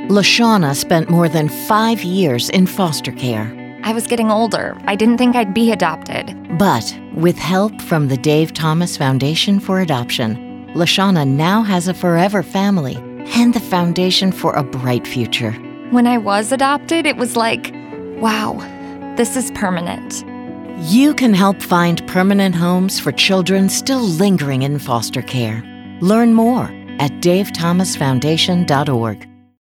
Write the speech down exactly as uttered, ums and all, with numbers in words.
LaShawna spent more than five years in foster care. I was getting older. I didn't think I'd be adopted. But with help from the Dave Thomas Foundation for Adoption, LaShawna now has a forever family and the foundation for a bright future. When I was adopted, it was like, wow, this is permanent. You can help find permanent homes for children still lingering in foster care. Learn more at dave thomas foundation dot org.